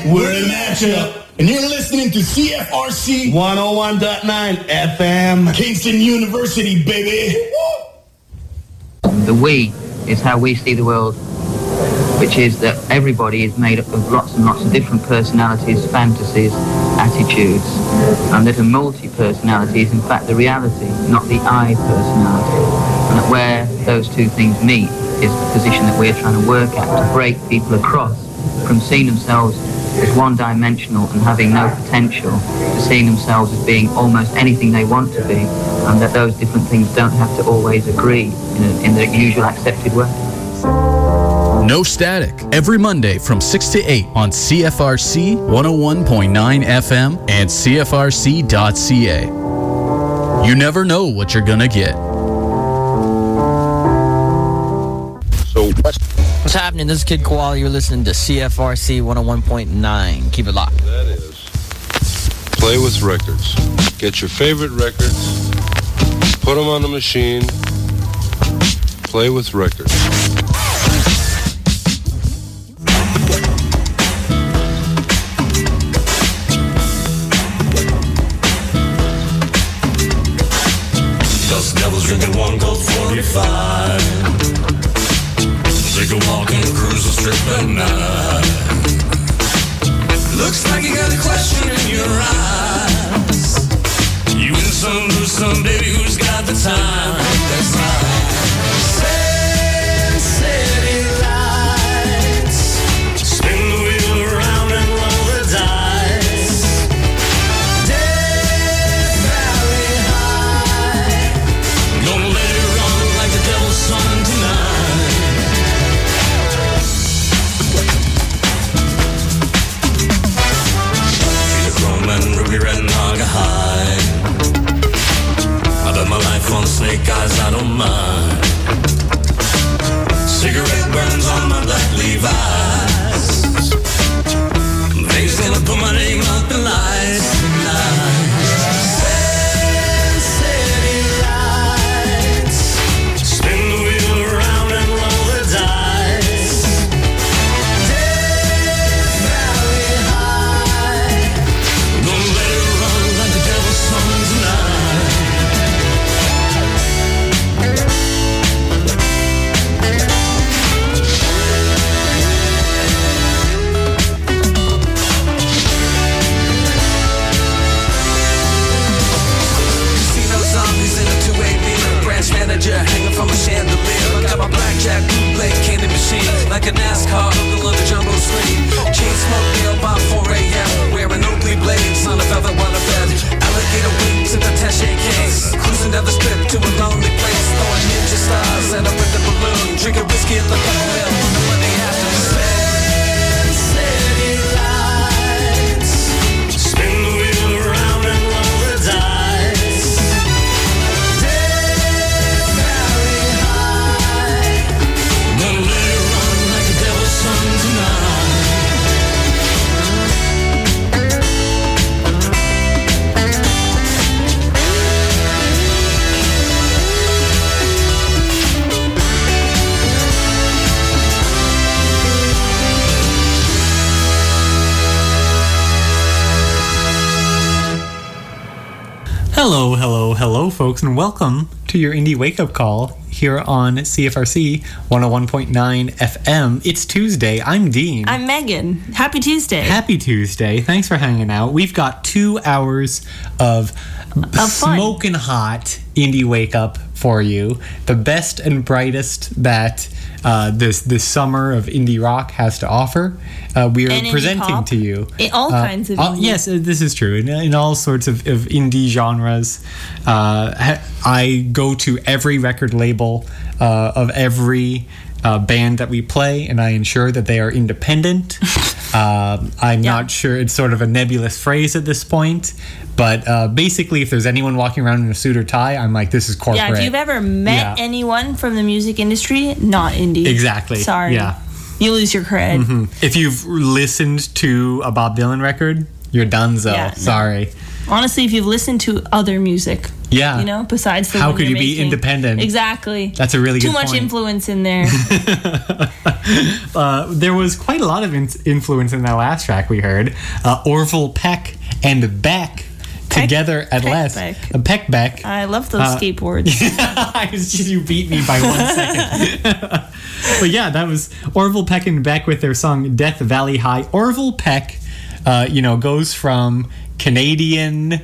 We're the matchup. And you're listening to CFRC 101.9 FM. Kingston University, baby. The we is how we see the world, which is that everybody is made up of lots and lots of different personalities, fantasies, attitudes, and that a multi-personality is in fact the reality, not the I personality. And that where those two things meet is the position that we're trying to work at, to break people across from seeing themselves as one-dimensional and having no potential, to seeing themselves as being almost anything they want to be, and that those different things don't have to always agree in the usual accepted way. No Static, every Monday from 6 to 8 on CFRC 101.9 FM and CFRC.ca. You never know what you're gonna get. So what's happening? This is Kid Koala. You're listening to CFRC 101.9. Keep it locked. That is play with records. Get your favorite records, put them on the machine, play with records. Dust devils drinking one Colt 45. Take a walk and cruise the strip at night. Looks like you got a question in your eyes. You win some, lose some, baby, who's got the time? That's right. Sand City lights. Spin the wheel around and roll the dice. Death Valley High. Gonna let it run like the devil's son tonight. And ruby red and Naga high. I bet my life on snake eyes, I don't mind. Cigarette burns on my black Levi's. They's gonna put my name up in lights tonight. Sand City lights. Spin the wheel around and roll the dice. Death Valley High. Gonna let it run like the devil's son tonight. Casino zombies in a 2-8 meter. Branch manager hanging from a chandelier. I got my blackjack bootleg candy machine. Like a NASCAR hookah on the jumbo screen. Chain smoke meal by 4 a.m. Wearing Oakley blades on a velvet waterbed. Alligator wings in the Taché case. Cruising down the strip to a lonely place. Throwing ninja stars at a the balloon. Drinking whiskey at the peppermill on the Monday afternoon. Sand City lights. Spin the wheel around and roll the dice. Death Valley High. Gonna let it run like the devil's son tonight. Hello, folks, and welcome to your Indie Wake Up Call here on CFRC 101.9 FM. It's Tuesday. I'm Dean. I'm Megan. Happy Tuesday. Happy Tuesday. Thanks for hanging out. We've got 2 hours of smoking hot Indie Wake Up for you. The best and brightest that this summer of indie rock has to offer. We are presenting to you all kinds of indie. Yes, this is true. In all sorts of indie genres. I go to every record label of every band that we play, and I ensure that they are independent. I'm not sure, it's sort of a nebulous phrase at this point, but basically if there's anyone walking around in a suit or tie, I'm like, this is corporate. Yeah, if you've ever met anyone from the music industry, not indie. Exactly. Sorry. Yeah. You lose your cred. Mm-hmm. If you've listened to a Bob Dylan record, you're donezo. Yeah, Sorry. Honestly, if you've listened to other music, Yeah. you know, besides the How one could you're you be making. independent? Exactly. That's a really Too good much point. influence in there. There was quite a lot of influence in that last track we heard. Orville Peck and Beck together at last. Peck Beck. I love those skateboards. It's just you beat me by 1 second. But yeah, that was Orville Peck and Beck with their song Death Valley High. Orville Peck, goes from Canadian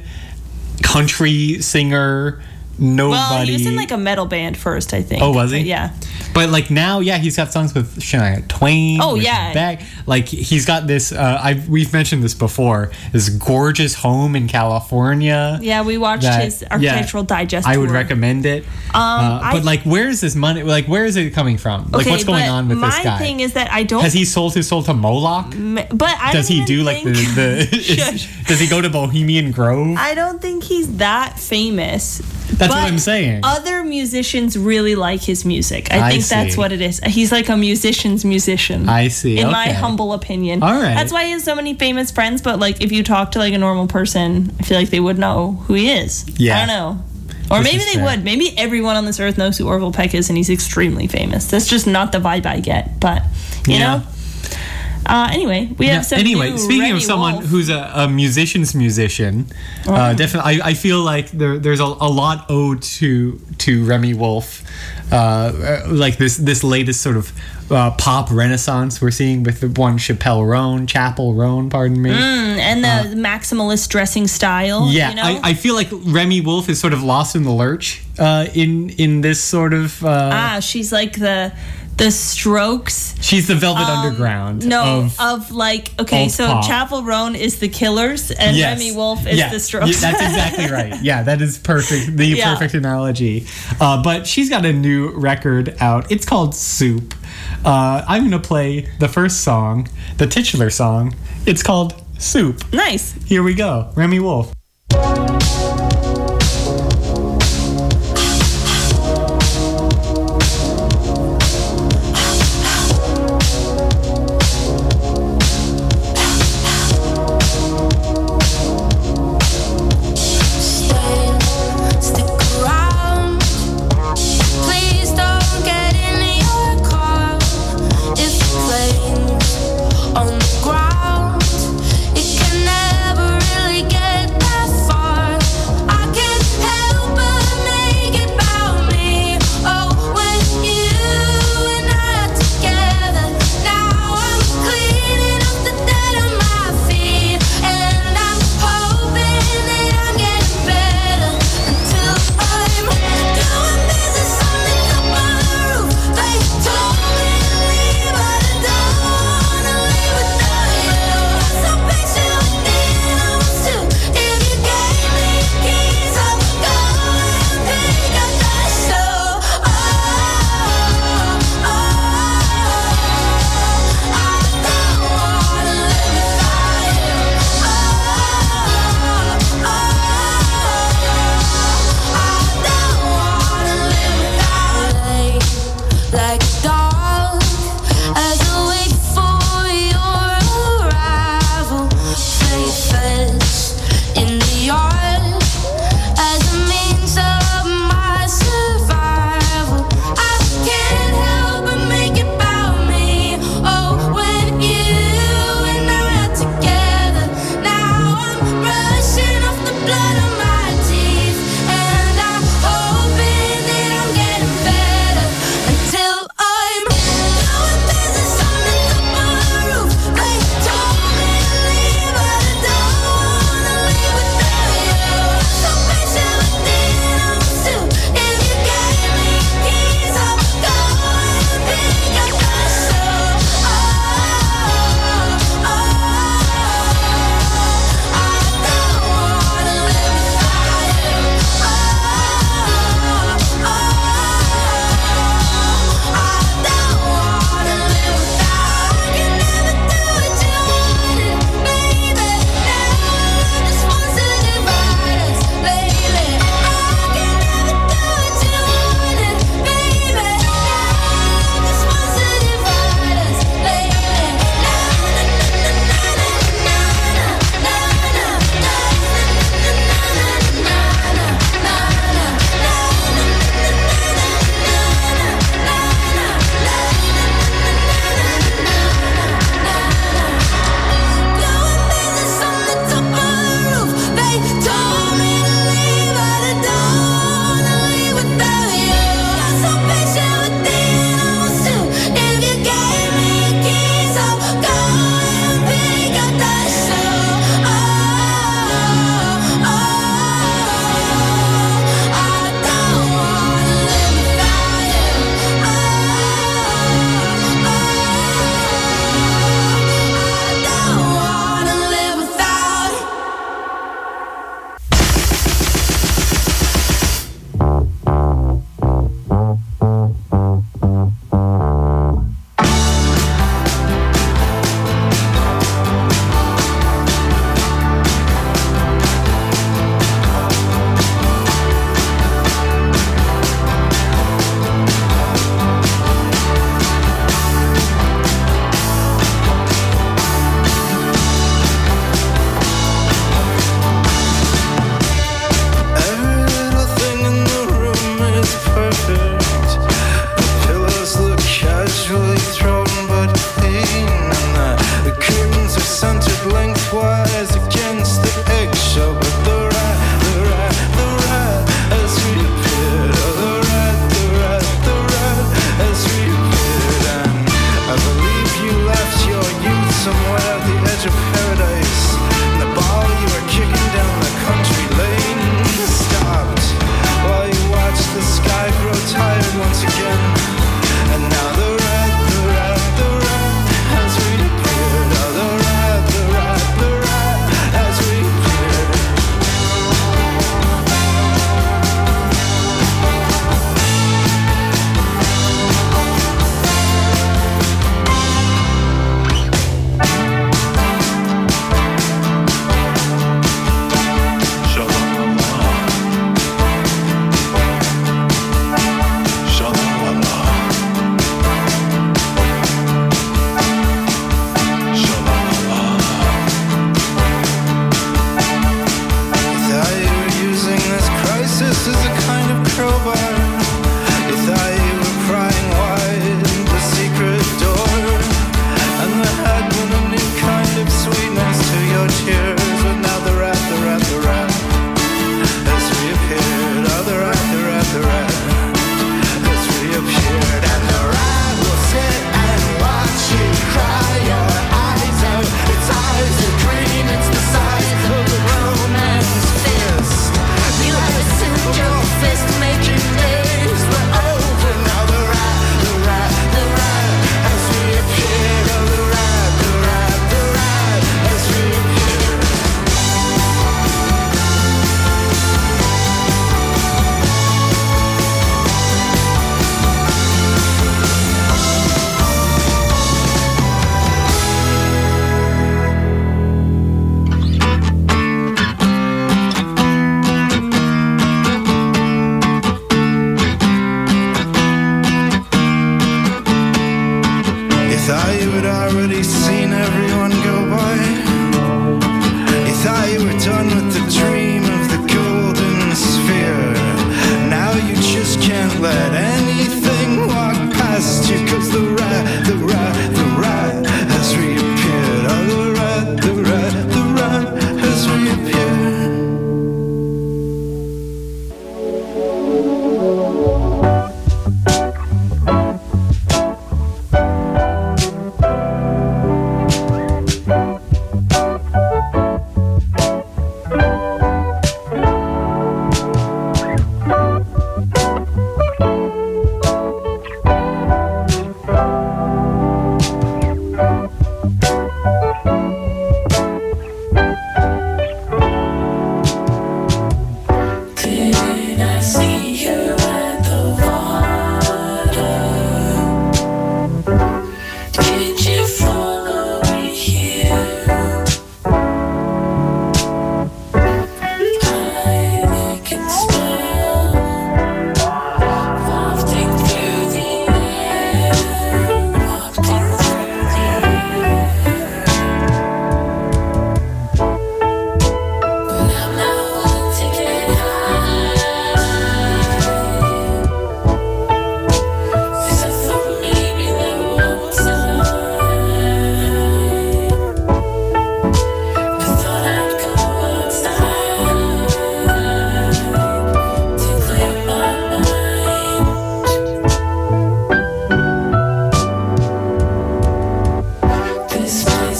country singer, nobody. Well, he was in like a metal band first, I think. Oh, was he? Yeah. But like now, yeah, he's got songs with Shania Twain. Oh, with yeah. Beck. Like he's got this. We've mentioned this before. This gorgeous home in California. Yeah, we watched his Architectural Digest I would tour. recommend it. But like, where is this money? Like, where is it coming from? Like, what's going on with this guy? My thing is that I don't. Has he sold his soul to Moloch? But I Does don't he even do like think- does he go to Bohemian Grove? I don't think he's that famous. That's what but I'm saying. Other musicians really like his music. I think that's see. what it is. He's like a musician's musician. I see. In my Okay. humble opinion. All right. That's why he has so many famous friends. But like, if you talk to like a normal person, I feel like they would know who he is. Yeah. I don't know. Or This maybe is they fair. would. Maybe everyone on this earth knows who Orville Peck is, and he's extremely famous. That's just not the vibe I get. But you know. Anyway, we have some. Anyway, new speaking Remy of someone Wolf. who's a musician's musician, definitely, I feel like there's a lot owed to Remy Wolf, like this latest sort of pop renaissance we're seeing with the one Chapel Roan, pardon me. And the maximalist dressing style. Yeah, you know? I feel like Remy Wolf is sort of lost in the lurch in this sort of. She's like the Strokes. She's the Velvet Underground. No, of like, okay, of so pop. Chapel Roan is the Killers, and Yes. Remy Wolf is the Strokes. Yeah, that's exactly right. Yeah, that is perfect. The Yeah. perfect analogy. But she's got a new record out. It's called Soup. I'm going to play the first song, the titular song. It's called Soup. Nice. Here we go. Remy Wolf. On the ground, it can never really get that far.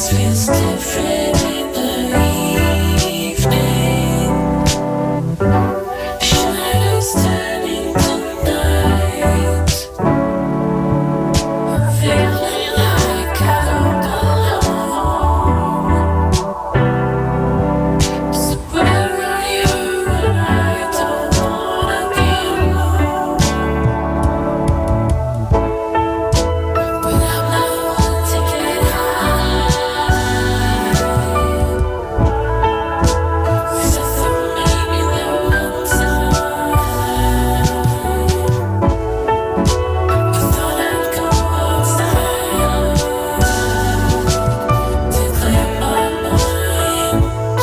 feels different in the evening. Shadows turning to night. I'm feeling like I don't belong. So where are you when I don't wanna be alone? But I'm not one to get high. 'Cause I thought maybe that one time I thought I'd go outside to clear my mind.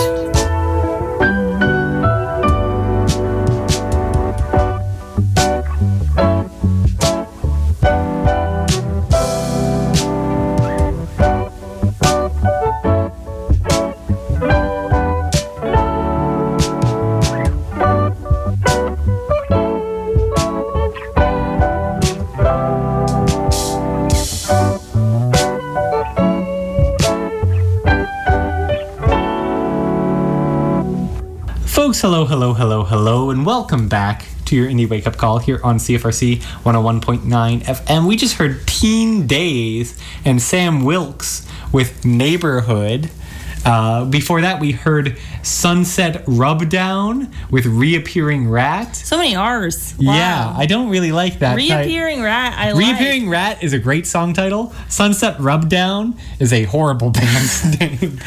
Folks, hello, and welcome back to your Indie Wake Up Call here on CFRC 101.9 FM. We just heard Teen Days and Sam Wilkes with Neighborhood. Before that, we heard Sunset Rubdown with Reappearing Rat. So many R's. Wow. Yeah, I don't really like that. Reappearing Rat, I like. Reappearing Rat is a great song title. Sunset Rubdown is a horrible band's name.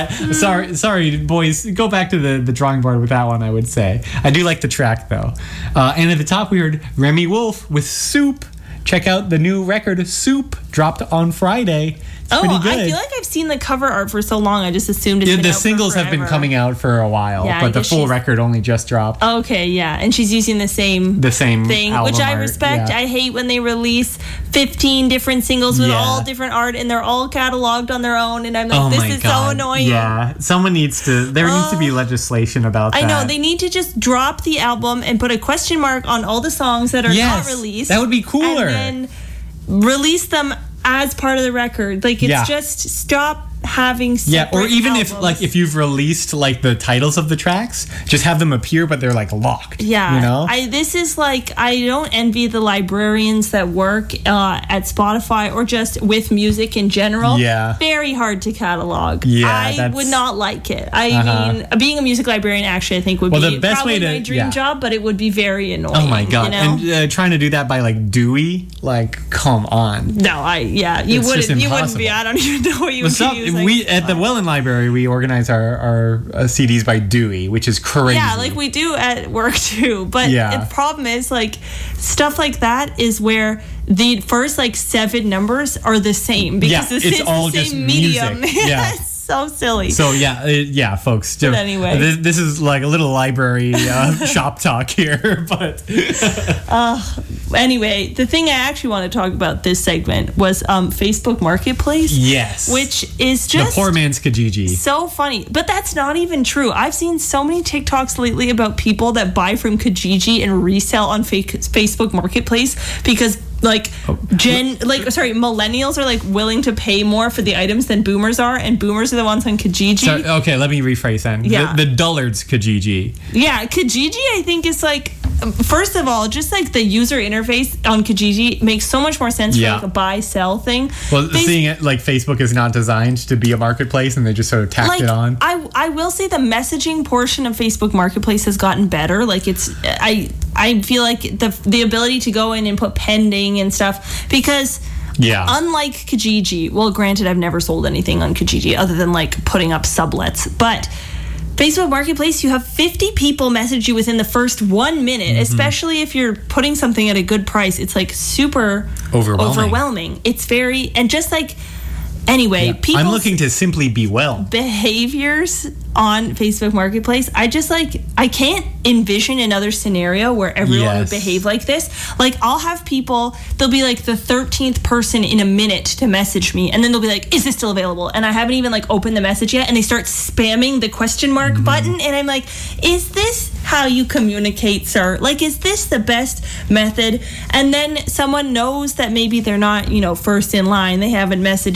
Sorry, boys, go back to the drawing board with that one, I would say. I do like the track, though. And at the top, we heard Remy Wolf with Soup. Check out the new record, Soup, dropped on Friday. It's pretty good. I feel like I've seen the cover art for so long, I just assumed it's been the out singles for have been forever. coming out for a while, Yeah, I but the guess full she's- record only just dropped. Okay, yeah, and she's using the same thing, which I respect. Yeah. I hate when they release 15 different singles with Yeah. all different art and they're all cataloged on their own, and I'm like, Oh this my is so God. annoying. Yeah, there needs to be legislation about that. I know, they need to just drop the album and put a question mark on all the songs that are not released. That would be cooler. And then release them as part of the record. Like, it's just stop having separate or even albums. if you've released like the titles of the tracks, just have them appear, but they're like locked. Yeah, you know. this is like, I don't envy the librarians that work at Spotify or just with music in general. Yeah. Very hard to catalog. Yeah, I that's- would not like it. I mean, being a music librarian actually, I think would Well, be the best probably way to- my dream yeah. job, but it would be very annoying. Oh my God! You know? And trying to do that by like Dewey, like come on. No, you It's wouldn't. just You wouldn't be. impossible. I don't even know what you would be using. We at the Welland Library, we organize our CDs by Dewey, which is crazy. Yeah, like we do at work too. But Yeah. the problem is, like, stuff like that is where the first like 7 numbers are the same because Yeah, it's it's all the same just medium. music. Yeah. It's so silly. So yeah, folks. But anyway. this is like a little library shop talk here, but Anyway, the thing I actually want to talk about this segment was Facebook Marketplace. yes, Which is the just poor man's Kijiji. so funny. But that's not even true. I've seen so many TikToks lately about people that buy from Kijiji and resell on Facebook Marketplace because millennials are like willing to pay more for the items than boomers are, and boomers are the ones on Kijiji. So, okay, let me rephrase then. Yeah. The dullards Kijiji. Yeah, Kijiji I think is like, first of all, just like the user interface on Kijiji makes so much more sense for Yeah. like a buy-sell thing. Well, seeing it like Facebook is not designed to be a marketplace, and they just sort of tacked it on. I will say the messaging portion of Facebook Marketplace has gotten better. Like I feel like the ability to go in and put pending and stuff, because Yeah. unlike Kijiji, well, granted, I've never sold anything on Kijiji other than like putting up sublets, but Facebook Marketplace, you have 50 people message you within the first 1 minute, especially if you're putting something at a good price. It's like super overwhelming. It's very, and just like, anyway, people. I'm looking to simply be well. Behaviors on Facebook Marketplace, I just like, I can't envision another scenario where everyone would behave like this. Like, I'll have people, they'll be like the 13th person in a minute to message me, and then they'll be like, is this still available? And I haven't even like opened the message yet, and they start spamming the question mark button, and I'm like, is this how you communicate, sir? Like, is this the best method? And then someone knows that maybe they're not, first in line, they haven't messaged first,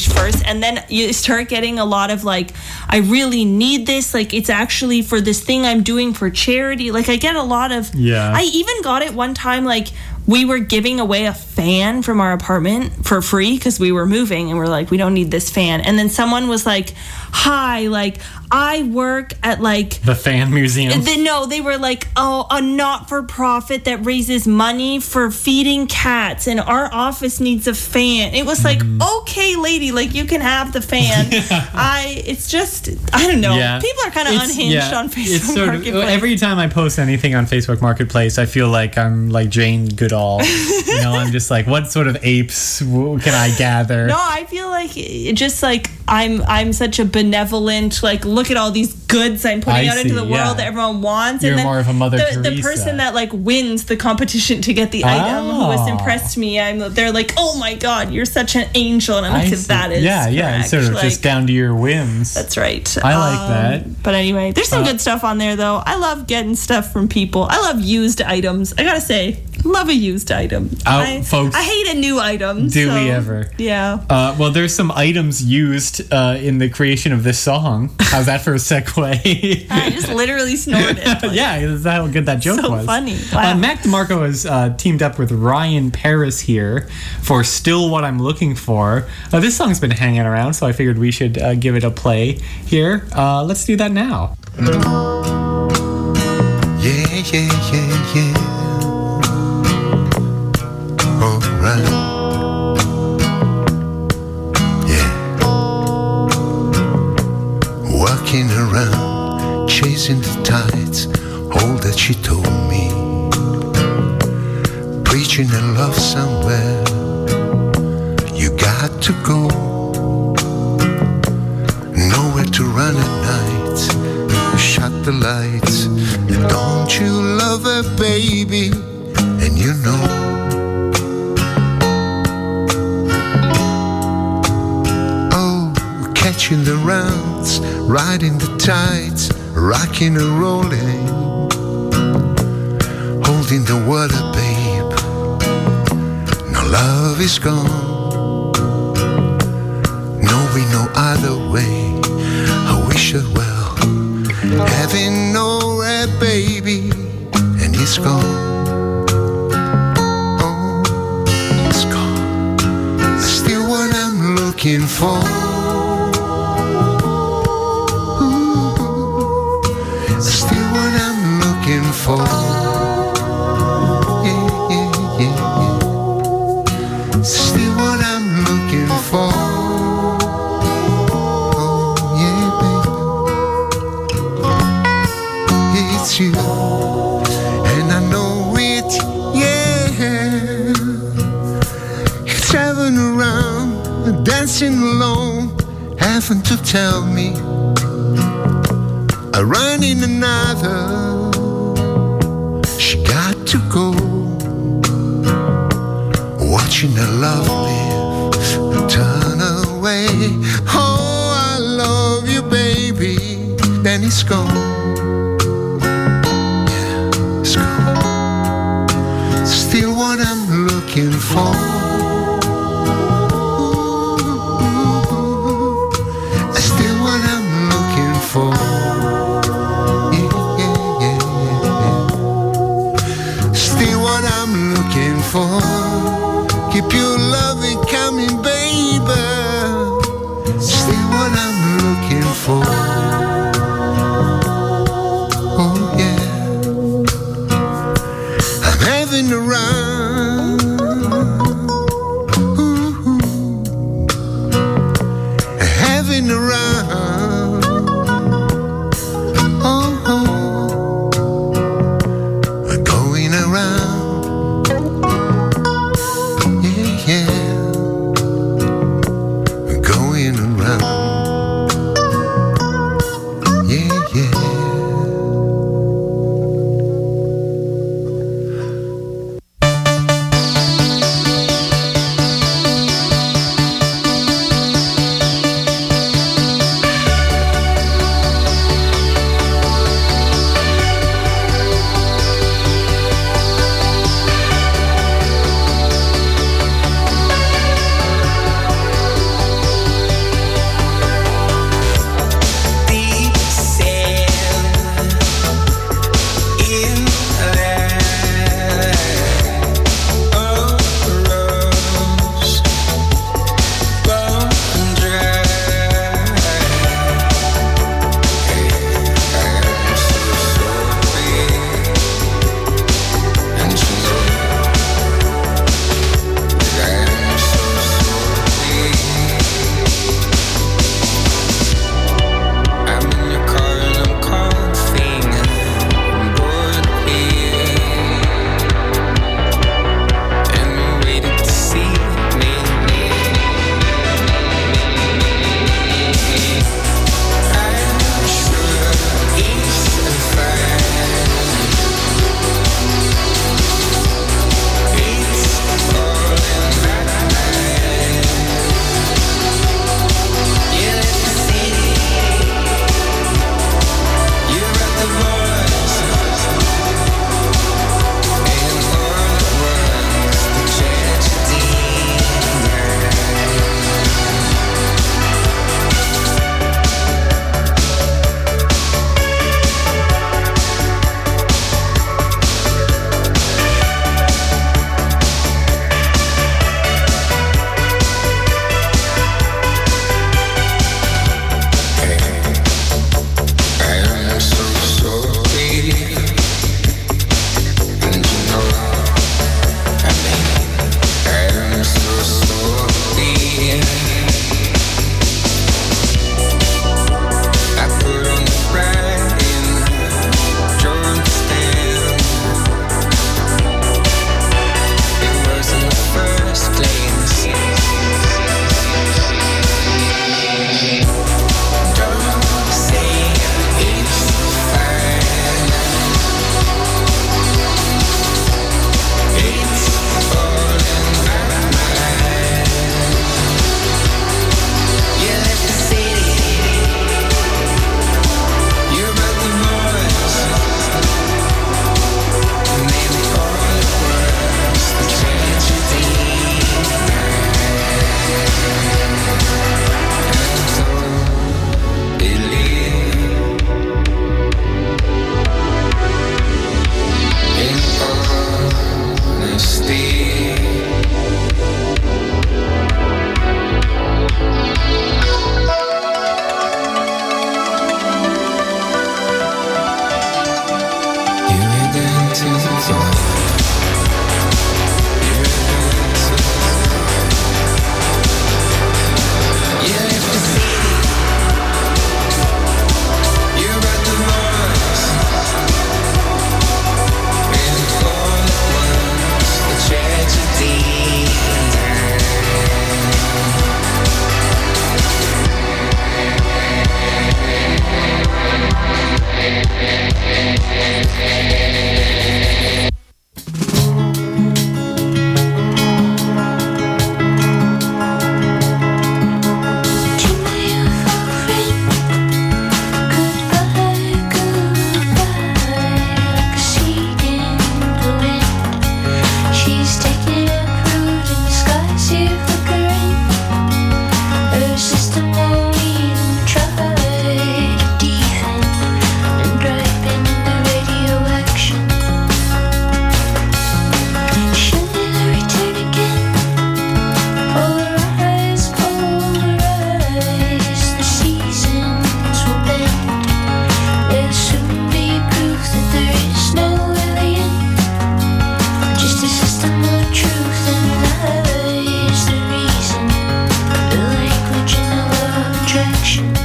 and then you start getting a lot of like, I really need this, like it's actually for this thing I'm doing for charity. Like I get a lot of, I even got it one time, like we were giving away a fan from our apartment for free because we were moving and we're like, we don't need this fan. And then someone was like, hi, like I work at like the fan museum. No, they were like, oh, a not-for-profit that raises money for feeding cats and our office needs a fan. It was like, okay, lady, like you can have the fan. It's just, I don't know. Yeah. People are kind of unhinged on Facebook Marketplace. Every time I post anything on Facebook Marketplace, I feel like I'm like Jane Goodall. You know, I'm just like, what sort of apes can I gather? No, I feel like just like I'm such a benevolent, like look at all these goods I'm putting out into the world that everyone wants. You're and then more of a Mother Teresa. The person that like wins the competition to get the item who has impressed me, they're like, oh my god, you're such an angel, and I'm like, that is correct. Sort of like, just down to your whims. That's right. I like that. But anyway, there's some good stuff on there though. I love getting stuff from people. I love used items. I gotta say, love a used item. Folks, I hate a new item. Do we ever? Yeah. Well, there's some items used in the creation of this song. How's that for a segue? I just literally snorted. Yeah, that's how good that joke was. So funny. Wow. Mac DeMarco has teamed up with Ryan Paris here for Still What I'm Looking For. This song's been hanging around, so I figured we should give it a play here. Let's do that now. Yeah. Alright. Yeah. Walking around, chasing the tides, all that she told me. Preaching a love somewhere, you got to go. Nowhere to run at night, shut the lights. Don't you love her, baby? And you know. Catching the rounds, riding the tides, rocking and rolling, holding the water, babe. No love is gone, knowing no other way. I wish her well, having nowhere, baby, and he's gone. Oh, he's gone. Still what I'm looking for. For yeah. Still what I'm looking for. Oh yeah, baby, it's you, and I know it. Yeah, you're traveling around, dancing alone, having to tell me I run in another. She got to go, watching her love live and turn away. Oh, I love you, baby. Then it's gone. Yeah, it's gone. Still what I'm looking for. Still what I'm looking for. Keep your loving coming, baby. Still what I'm looking for. Oh yeah, I'm having a run. Ooh, having a run. Oh, going around.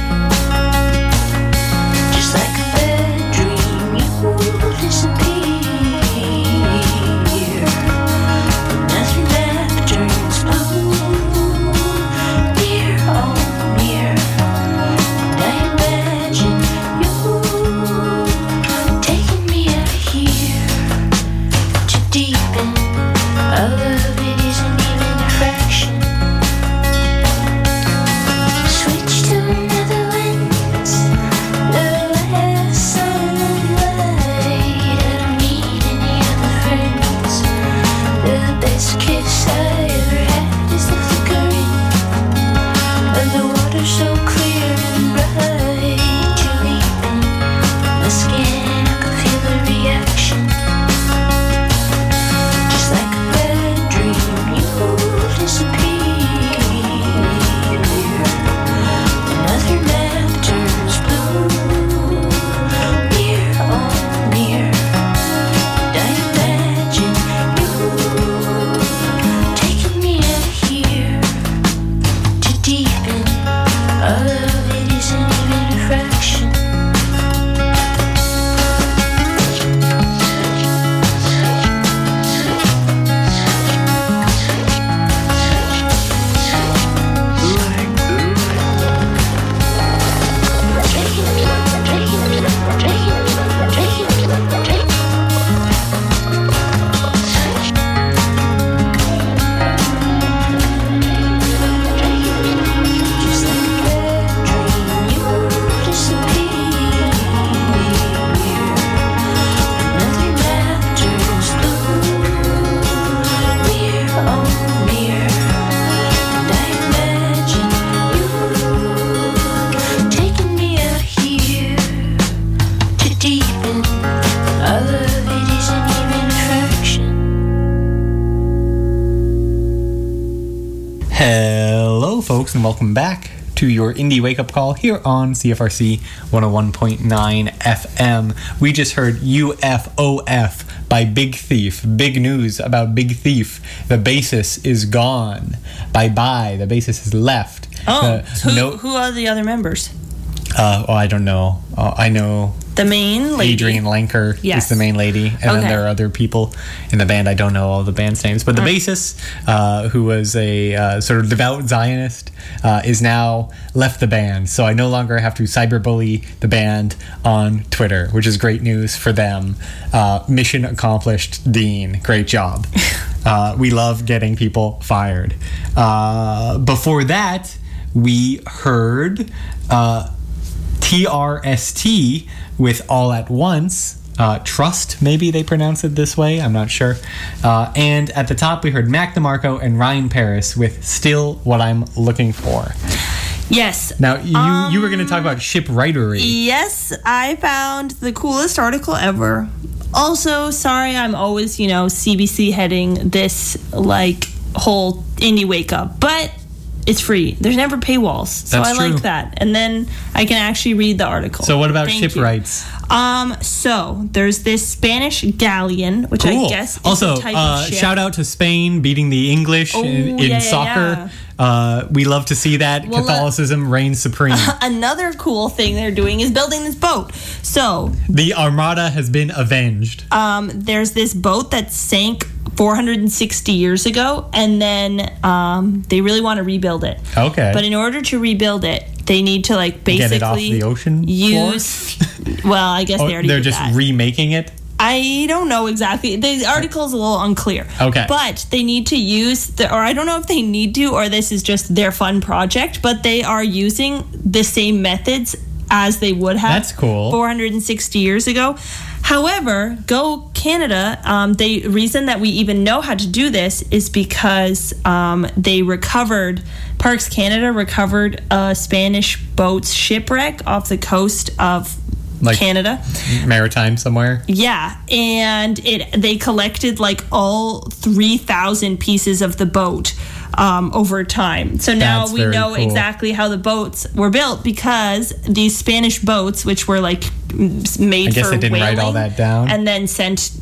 Just like a bad dream, you disappear. And as your map turns blue, near, oh near, and I imagine you taking me out of here to deepen our love. It isn't even a fraction. Switch to another lens, the last sunlight. I don't need any other friends. The best kiss I ever had is the flickering of the water, so clear and bright. You leap in my skin, I can feel the reaction. Just like a bad dream, you disappear. Another map turns blue, near, oh near, and I imagine you taking me out of here to deepen our love. It isn't even a fraction. Just like a bad dream, you disappear. Another map turns blue, near, oh near, and I imagine you taking me out here to deepen our love. It isn't even a fraction. Hello, folks, and welcome back to your Indie Wake Up Call here on CFRC 101.9 FM. We just heard UFOF by Big Thief. Big news about Big Thief. The bassist is gone. Bye-bye. The bassist has left. Oh, who are the other members? I don't know. I know The main lady. Adrienne Lenker Yes. is the main lady. And then Okay. there are other people in the band. I don't know all the band's names. But the bassist, who was a sort of devout Zionist, is now left the band. So I no longer have to cyberbully the band on Twitter, which is great news for them. Mission accomplished, Dean. Great job. We love getting people fired. Before that, we heard TRST with All at Once. Trust, maybe they pronounce it this way, I'm not sure. And at the top, we heard Mac DeMarco and Ryan Paris with Still What I'm Looking For. Yes. Now, you were going to talk about shipwritery. Yes, I found the coolest article ever. Also, sorry, I'm always, CBC heading this, whole indie wake up. But it's free. There's never paywalls. So That's I true. like that. And then I can actually read the article. So what about Thank you. shipwrights? So there's this Spanish galleon, which I guess is also, a type of ship. shout out to Spain beating the English in soccer. We love to see that. Well, Catholicism reigns supreme. Another cool thing they're doing is building this boat. So The Armada has been avenged. there's this boat that sank 460 years ago, and then they really want to rebuild it. Okay. But in order to rebuild it, they need to basically Get it off the ocean use. Well, I guess they already they're did just that. remaking it. I don't know exactly. The article's a little unclear. Okay. But they need to use, or I don't know if they need to, or this is just their fun project, but they are using the same methods as they would have. That's cool. 460 years ago. However, Go Canada, the reason that we even know how to do this is because Parks Canada recovered a Spanish boat's shipwreck off the coast of Canada. Maritime somewhere. Yeah, and they collected all 3,000 pieces of the boat over time. So now That's we very know cool. exactly how the boats were built, because these Spanish boats, which were made I guess for they didn't write all whaling that down. and then sent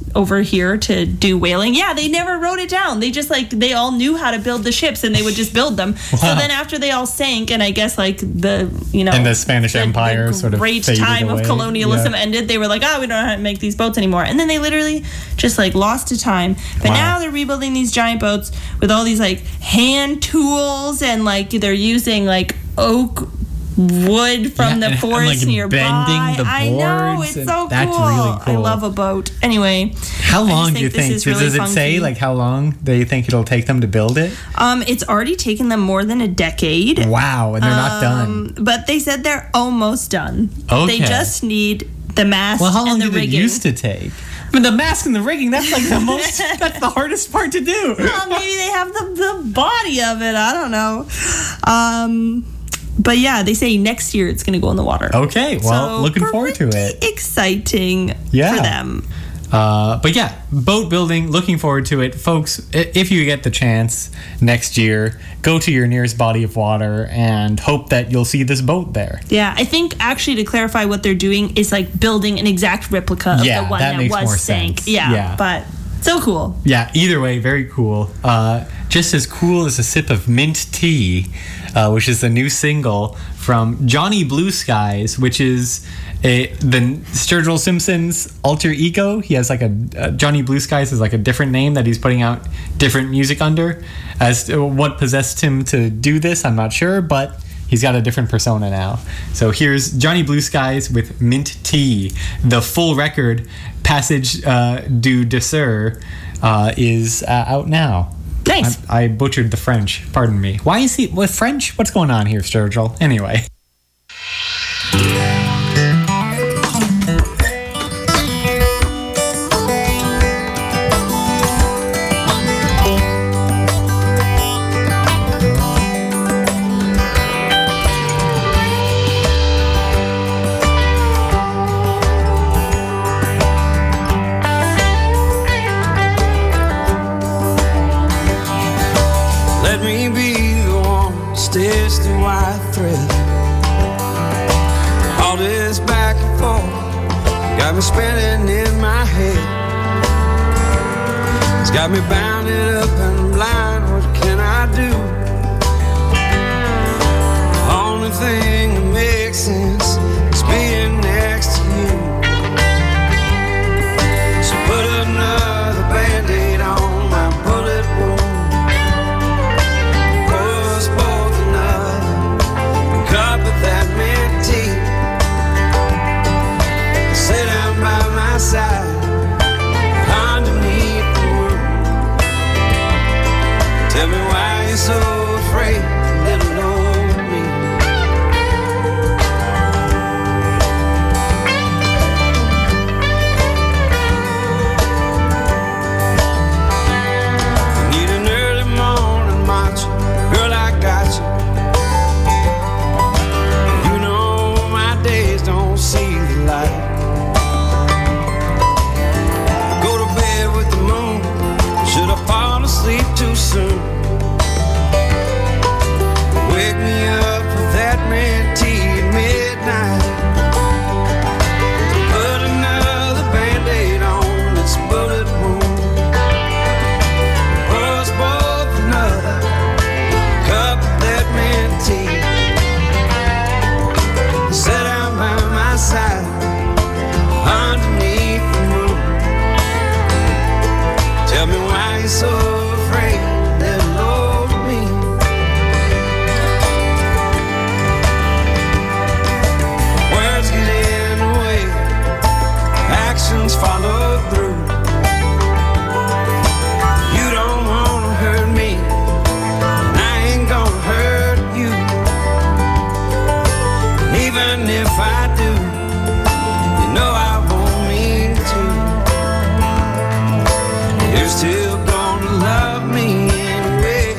over here to do whaling. Yeah, they never wrote it down. They just they all knew how to build the ships and they would just build them. Wow. So then after they all sank, and I guess and the Spanish Empire sort of great time of colonialism ended, they were like, we don't know how to make these boats anymore. And then they literally just lost to time. But now they're rebuilding these giant boats with all these hand tools, and they're using oak wood from the forest nearby. Bending the boards. I know, it's so cool. That's really cool. I love a boat. Anyway, how long do you think? Does it say how long they think it'll take them to build it? It's already taken them more than a decade. Wow, and they're not done. But they said they're almost done. Okay. They just need the mast how long and the did it used to take? But the mask and the rigging, that's the most, that's the hardest part to do. Well, maybe they have the body of it. I don't know. But yeah, they say next year it's going to go in the water. Okay, well, looking forward to it. Exciting for them. But yeah, boat building, looking forward to it. Folks, if you get the chance next year, go to your nearest body of water and hope that you'll see this boat there. Yeah, I think actually to clarify what they're doing is building an exact replica of the one that was sank. Yeah, but so cool. Yeah, either way, very cool. Just as cool as a sip of mint tea, which is the new single from Johnny Blue Skies, which is the Sturgill Simpson's alter ego. He has Johnny Blue Skies is a different name that he's putting out different music under. As to what possessed him to do this, I'm not sure, but he's got a different persona now. So here's Johnny Blue Skies with Mint Tea. The full record, Passage du Dessert, is out now. Nice. I butchered the French. Pardon me. Why is he with French? What's going on here, Sturgill? Anyway. Spinning in my head, it's got me bounded up and blind. What can I do? The only thing that makes sense is being next to you. So put another band-aid on my bullet wound, pour us both another cup of that mint tea. Sit down by my side, underneath the moon. Tell me why you're so afraid, little old me. You need an early morning march, girl, I got you. You know my days don't see the light. Fall asleep too soon. Wake me up with that mint tea at midnight. Put another band-aid on this bullet wound. Pour us both another cup of that mint tea. Sit down by my side underneath the moon. Tell me why you're so afraid, little old me. Words get in the way, actions follow through. You don't wanna hurt me, and I ain't gonna hurt you. And even if I do, you know I won't mean to. You're still love me anyway.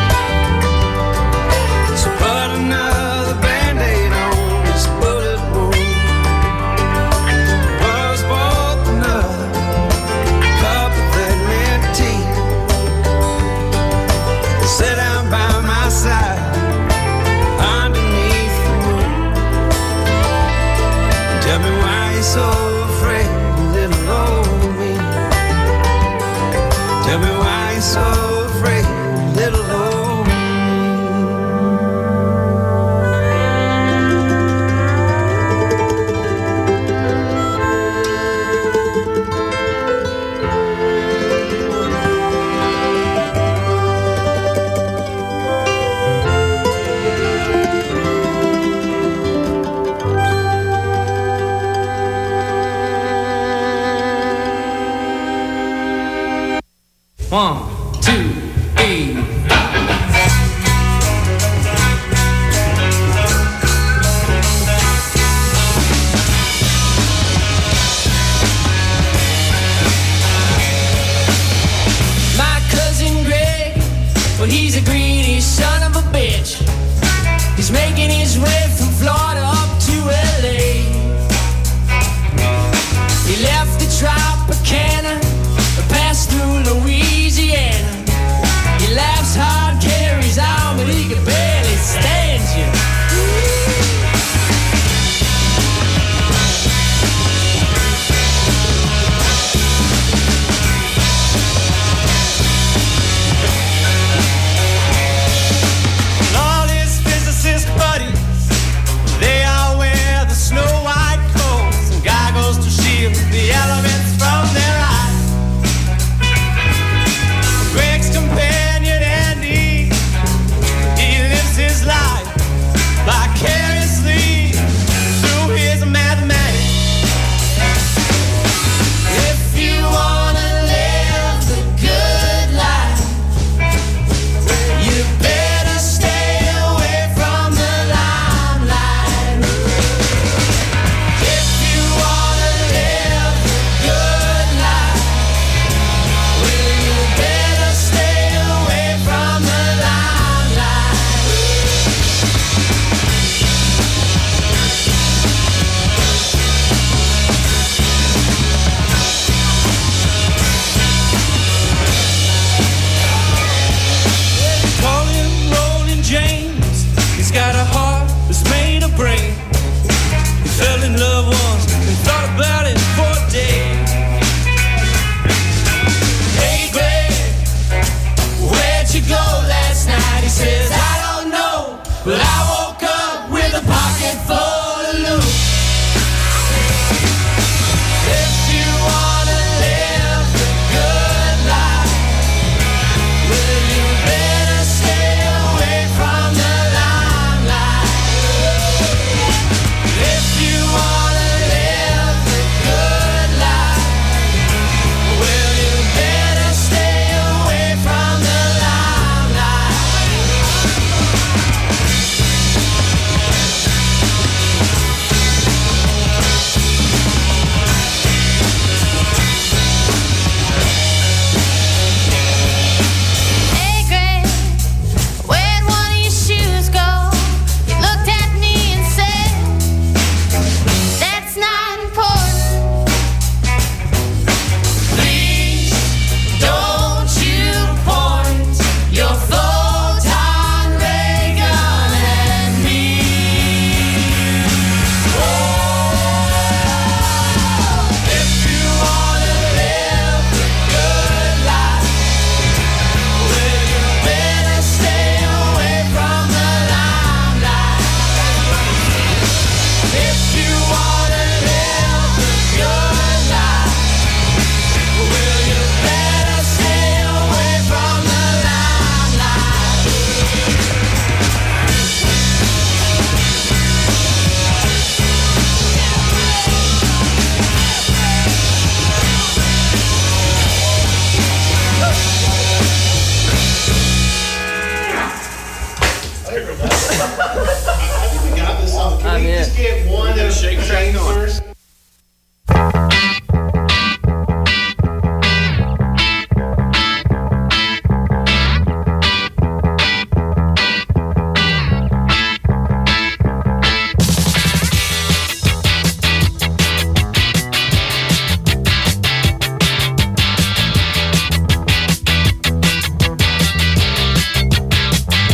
So put another band-aid on this bullet wound. Pour us both another cup of that mint tea. Sit down by my side underneath the moon. Tell me why you're so afraid, little old me. so afraid, let alone. One, two, three. My cousin Greg, well, he's a greedy son of a bitch. He's making his way from Florida up to LA. He left the Tropicana, passed through Louisiana. He laughs hard, carries on, but he can barely stand you. And all his physicist buddies, they all wear the snow white coats and goggles to shield the elements from their eyes. Greg's companion Andy, he lives his life vicariously through his mathematics. If you wanna live the good life, you better stay away from the limelight. If you wanna live the good life, well, you better stay away from the limelight. Call him Rolling James. He's got a heart that's made of brain. He fell in love once and thought about it for a day. Hey Greg, where'd you go last night? He says, I don't know, but I woke up with a pocket full of loot. If you wanna live the good life, well, you better stay away from the limelight. If you wanna live the good life, well, you better stay away from the limelight. Hey Greg, where'd one of your shoes go? You looked at me and said, that's not important. Please don't you point your photon ray gun at me. If you wanna live the good life, well, you better stay away from the limelight. If you wanna live the good life, well, you better stay away from the limelight. I'm in. Get one and shake train first.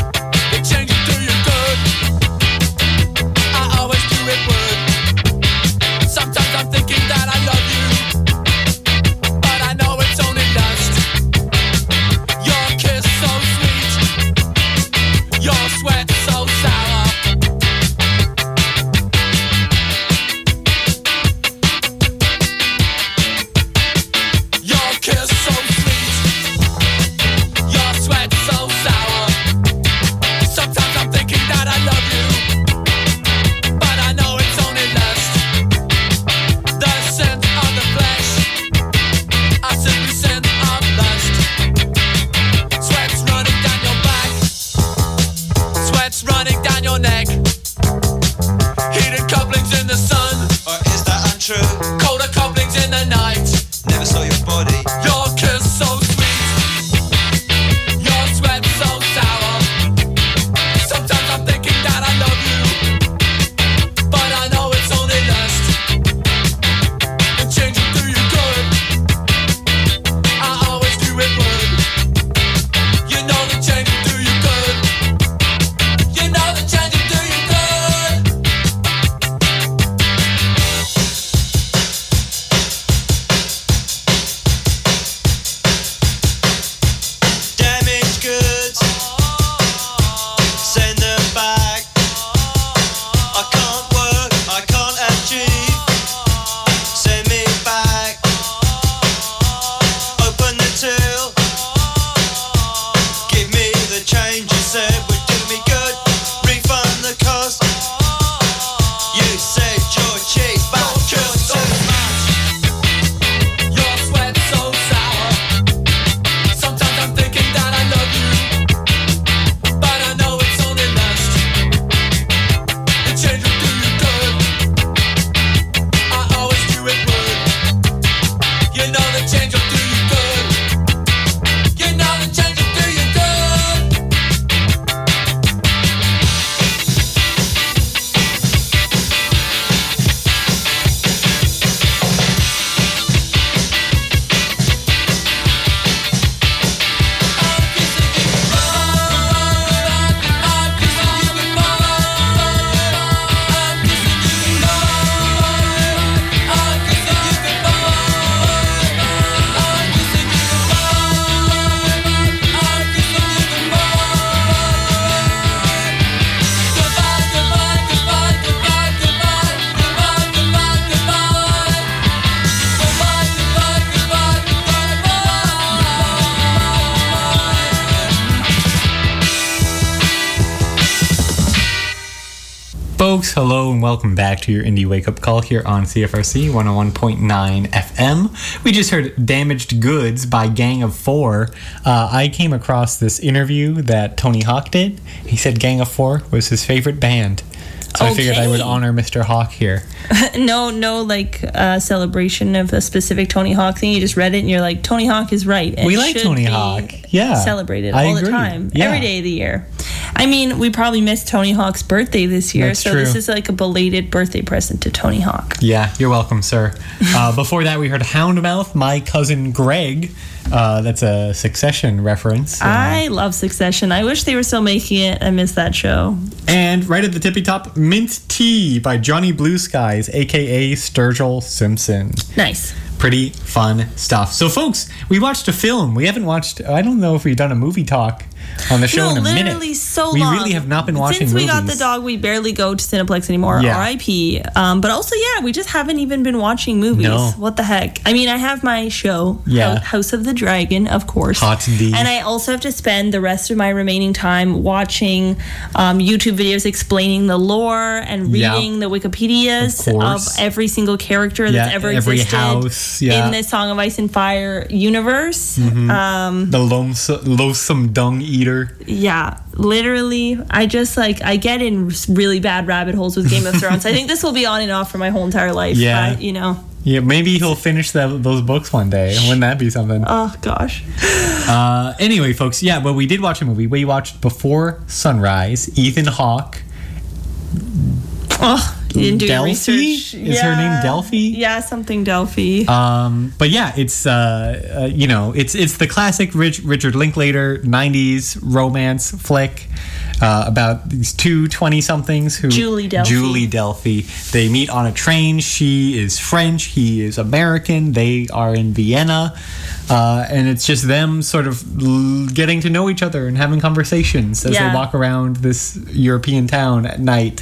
Change it to your good. I always do it word. hello and welcome back to your Indie Wake Up Call here on CFRC 101.9 FM. We just heard Damaged Goods by Gang of Four. I came across this interview that Tony Hawk did. He said Gang of Four was his favorite band. So I figured I would honor Mr. Hawk here. No, like celebration of a specific Tony Hawk thing. You just read it and you're like, Tony Hawk is right. And we like Tony Hawk. Yeah. Celebrated I all agree. the time. Yeah. Every day of the year. I mean, we probably missed Tony Hawk's birthday this year. That's so true. This is like a belated birthday present to Tony Hawk. Yeah, you're welcome, sir. Before that, we heard Houndmouth, My Cousin Greg. That's a Succession reference. I love Succession. I wish they were still making it. I miss that show. And right at the tippy top, Mint Tea by Johnny Blue Skies, a.k.a. Sturgill Simpson. Nice. Pretty fun stuff. So, folks, we watched a film. We haven't watched, I don't know if we've done a movie talk on the show in a minute. Literally so we long. We really have not been watching Since we movies. got the dog, we barely go to Cineplex anymore. Yeah. R.I.P. But also, we just haven't even been watching movies. No. What the heck? I mean, I have my show, House of the Dragon, of course. Hot indeed. And I also have to spend the rest of my remaining time watching YouTube videos explaining the lore and reading the Wikipedias of every single character that's ever every existed house, in the Song of Ice and Fire universe. Mm-hmm. The loathsome dung eater. Yeah, literally, I just I get in really bad rabbit holes with Game of Thrones. I think this will be on and off for my whole entire life. Yeah. But, Yeah, maybe he'll finish those books one day. Wouldn't that be something? Oh, gosh. Anyway, folks, but we did watch a movie. We watched Before Sunrise, Ethan Hawke. Oh, you didn't do your Delphi? research. Is her name Delphi? Yeah, something Delphi. But yeah, it's it's the classic Richard Linklater 90s romance flick about these two 20-somethings who Julie Delphi. They meet on a train. She is French, he is American. They are in Vienna. And it's just them sort of getting to know each other and having conversations as they walk around this European town at night.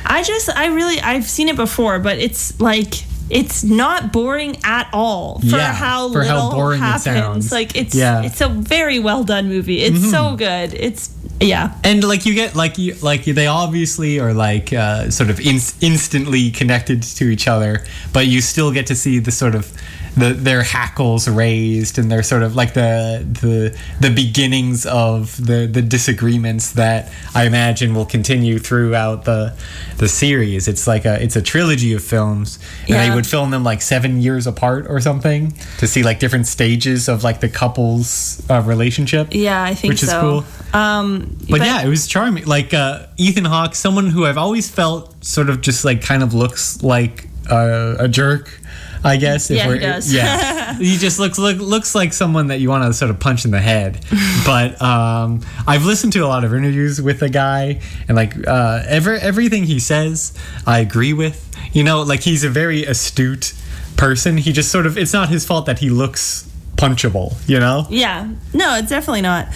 I've seen it before, but it's not boring at all for how little boring happens. it sounds. It's a very well done movie. It's so good. And you get they obviously are sort of instantly connected to each other, but you still get to see the sort of their hackles raised and they're sort of like the beginnings of the disagreements that I imagine will continue throughout the series. It's it's a trilogy of films, and they would film them 7 years apart or something to see different stages of the couple's relationship. Yeah, I think which is so. cool. But it was charming. Ethan Hawke, someone who I've always felt sort of just kind of looks like a jerk, I guess. He does. He just looks like someone that you want to sort of punch in the head. But I've listened to a lot of interviews with the guy, and everything he says, I agree with. He's a very astute person. He just sort of, it's not his fault that he looks punchable, Yeah. No, it's definitely not.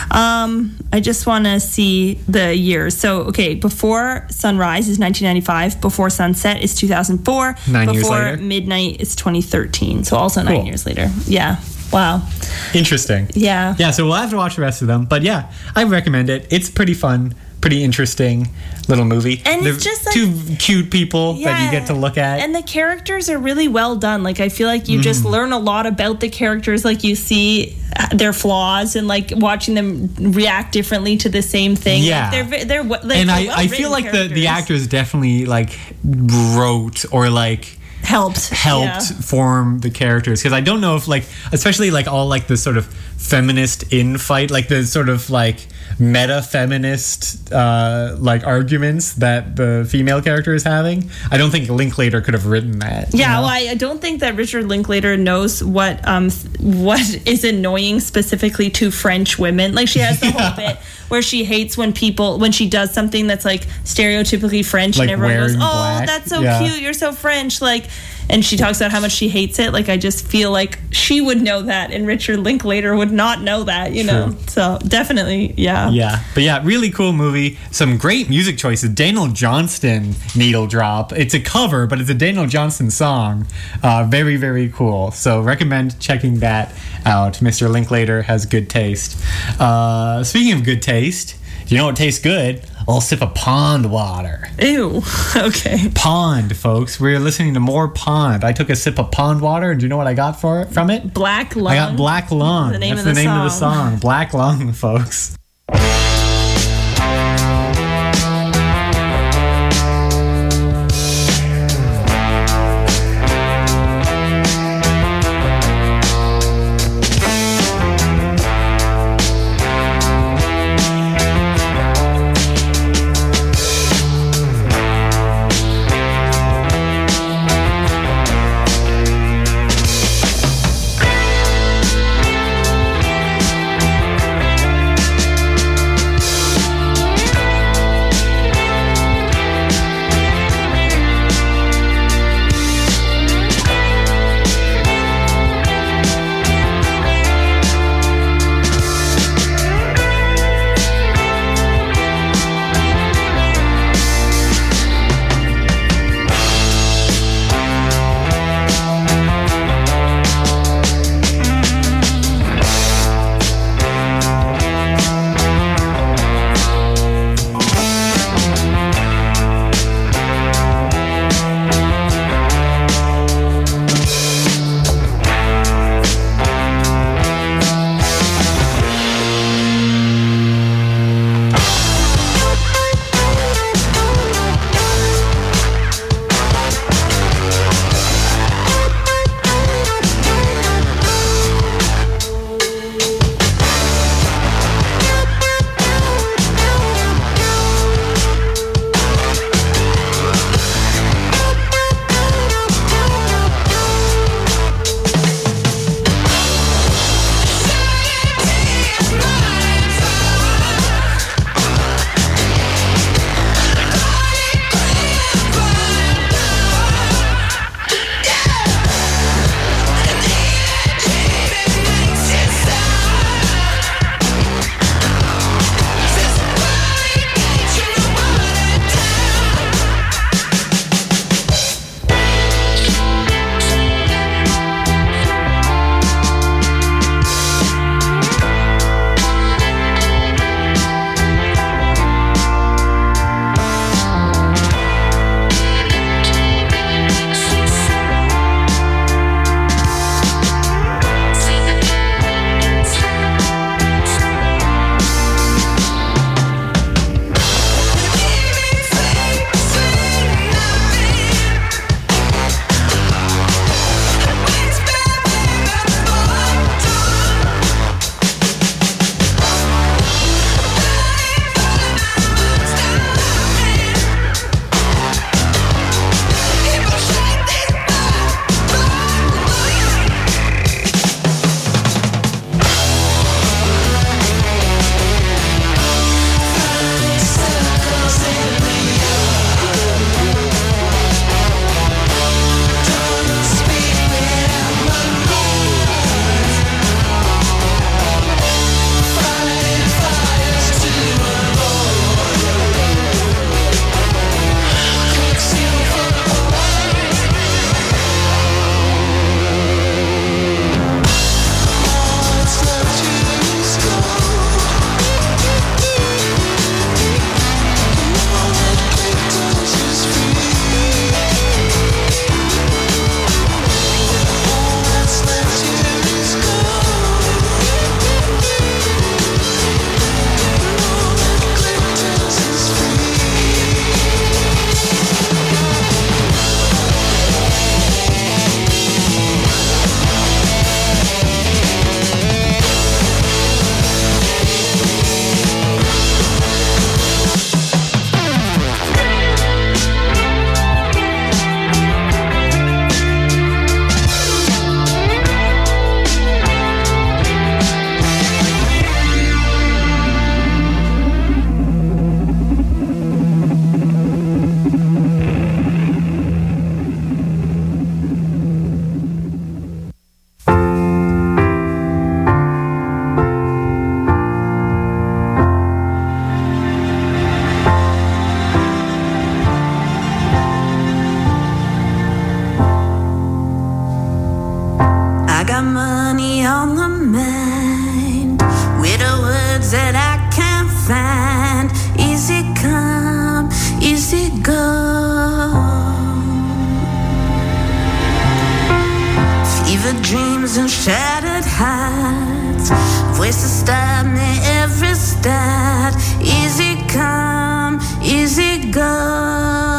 I just want to see the years. So, okay, Before Sunrise is 1995. Before Sunset is 2004. 9 years Before later. Midnight is 2013. So also 9 years later. Yeah. Wow. Interesting. Yeah. Yeah, so we'll have to watch the rest of them. But yeah, I recommend it. It's pretty fun, pretty interesting little movie. And They're it's just two cute people that you get to look at. And the characters are really well done. I feel like you just learn a lot about the characters. You see their flaws and watching them react differently to the same thing. Yeah. And I feel like the actors definitely wrote or helped form the characters, because I don't know if especially all the sort of feminist infight, the sort of meta feminist arguments that the female character is having. I don't think Linklater could have written that. Well, I don't think that Richard Linklater knows what is annoying specifically to French women. She has the whole bit where she hates when she does something that's stereotypically French, and everyone goes, "Oh, black." that's so cute, you're so French." And she talks about how much she hates it. I just feel like she would know that, and Richard Linklater would not know that, know? So definitely, yeah. Yeah. But yeah, really cool movie. Some great music choices. Daniel Johnston, Needle Drop. It's a cover, but it's a Daniel Johnston song. Very, very cool. So recommend checking that out. Mr. Linklater has good taste. Speaking of good taste, do you know what tastes good? little sip of pond water. Ew. Okay. Pond, folks. We're listening to more Pond. I took a sip of pond water, and do you know what I got from it? Black Lung. I got Black Lung. The name That's of the the name of the song. song. Black Lung, folks. that I can't find. Easy come. Shattered dreams and shattered hearts. Voices stab me every start. Easy come, easy go.